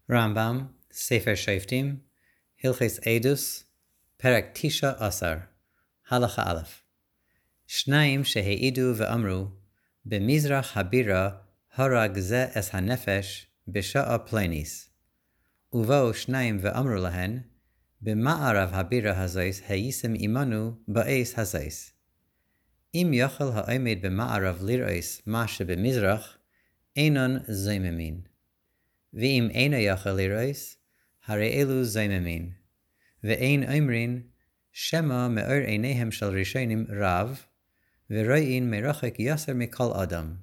רמב"ם, ספר שופטים, הלכות עדות, פרק 19, הלכה א'. שניים שהעידו ואמרו, במזרח הבירה הרג זה את הנפש בשעה פלוניס. ובאו שניים ואמרו להן, במערב הבירה הזאת הייתם עמנו בעת הזאת. אם יוכל העומד במערב לראות מה שבמזרח, אינן זוממין. ואם אינו יכול לראות, הרי אלו זוממין. ואין אומרין, שמא מאור עיניהם של ראשונים רב, ורואים מרחק יסר מכל אדם.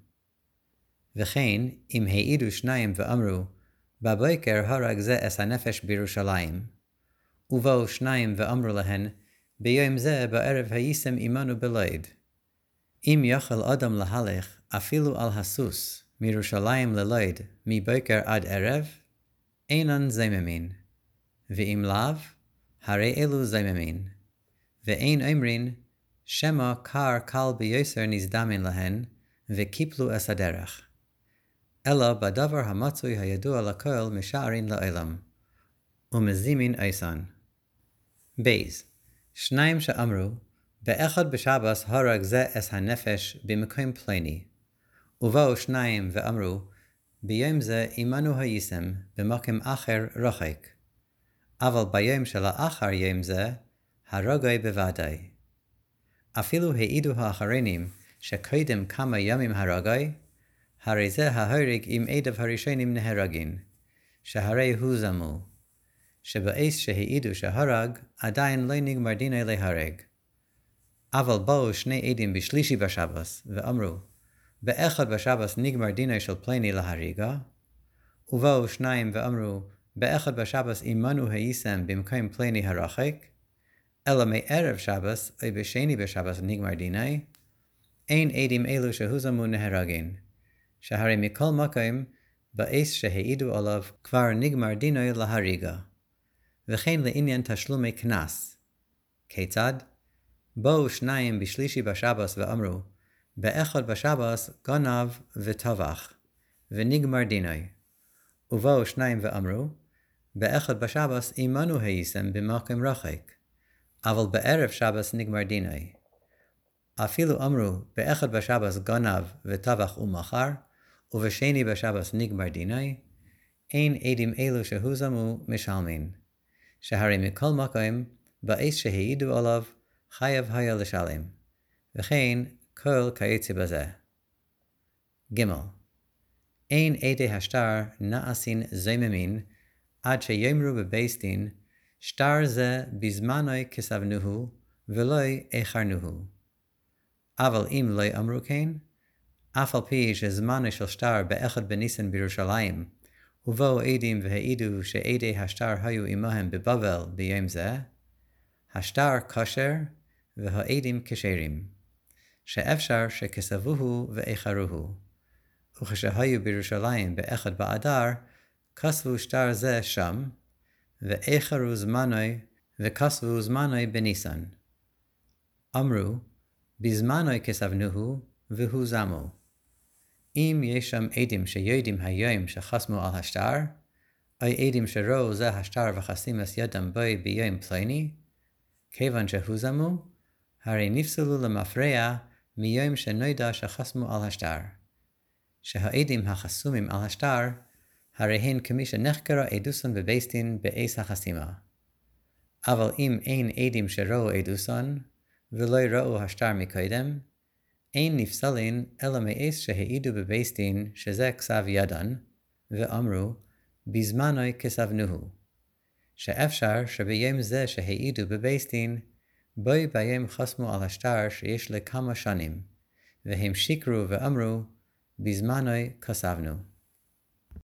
וכן, אם העידו שניים ואמרו, בבוקר הרג זה את הנפש בירושלים, ובאו שניים ואמרו להן, ביום זה בערב הייתם עמנו בלוד. אם יכול אדם להלך אפילו על הסוס, מירושלים ללוד, מבוקר עד ערב, אינן זוממין. ואם לאו, הרי אלו זוממין. ואין אומרין, שמא קל ביוסר נזדמן להן, וקיפלו את הדרך. אלא בדבר המצוי הידוע לכל משערין לעולם, ומזימין איסן. בייז, שניים שאמרו, באחד בשבס הרג זה את הנפש במקום פלוני. ובאו שניים ואמרו, ביום זה עמנו הייתם במקום אחר רחוק. אבל ביום שלאחר יום זה, הרוגי בוודאי. אפילו העידו האחרונים שקודם כמה ימים הרוגי, הרי זה ההורג עם עדיו הראשונים נהרגין, שהרי הוא זמו, שבעת שהעידו שהרג עדיין לא נגמר דינו להרג. אבל באו שני עדים בשלישי בשבס ואמרו, באחד בשבס נגמר דינו של פלוני להריגה, ובאו שניים ואמרו, באחד בשבס עמנו הייתם במקום פלוני הרחוק, אלא מערב שבס או בשני בשבס נגמר דינו, אין עדים אלו שהוזמו נהרגין, שהרי מכל מקום בעת שהעידו עליו כבר נגמר דינו להריגה. וכן לעניין תשלומי קנס. כיצד? באו שניים בשלישי בשבס ואמרו, באחד בשבס גנב וטבח, ונגמר דינו. ובאו שניים ואמרו, באחד בשבס עמנו הייתם במקום רחוק, אבל בערב שבס נגמר דינו. אפילו אמרו, באחד בשבס גנב וטבח ומכר, ובשני בשבס נגמר דינו, אין עדים אלו שהוזמו משלמין, שהרי מכל מקום, בעת שהעידו עליו, חייב היה לשלם, וכן כל כיוצא בזה. ג' אין עדי השטר נעשין זוממין, עד שיאמרו בבית דין, שטר זה בזמנו כסבנוהו, ולא איחרנוהו. אבל אם לא אמרו כן, אף על פי שזמנו של שטר באחד בניסן בירושלים, ובאו עדים והעידו שעדי השטר היו עמהם בבבל ביום זה, השטר כשר והעדים כשרים, שאפשר שכסבוהו ואיחרוהו. וכשהיו בירושלים באחד באדר, כסבו שטר זה שם, ואיחרו זמנו וכסבו זמנו בניסן. אמרו, בזמנו כסבנוהו והוא זמו. אם יש שם עדים שיודעים היום שחסמו על השטר, או עדים שראו זה השטר וחסים את ידם בו ביום פלוני, כיוון שהוא זמו, הרי נפסלו למפרע מיום שנודע שחסמו על השטר. שהעדים החסומים על השטר, הרי הן כמי שנחקרה עדוסון בבית דין בעת החסימה. אבל אם אין עדים שראו עדוסון, ולא ראו השטר מקודם, אין נפסלין אלא מעת שהעידו בבית דין שזה כסב ידן, ואמרו, בזמנו כסבנוהו. שאפשר שביום זה שהעידו בבית דין, בוי ביום חסמו על השטר שיש לכמה שנים, והם שיקרו ואמרו, בזמנו כסבנו.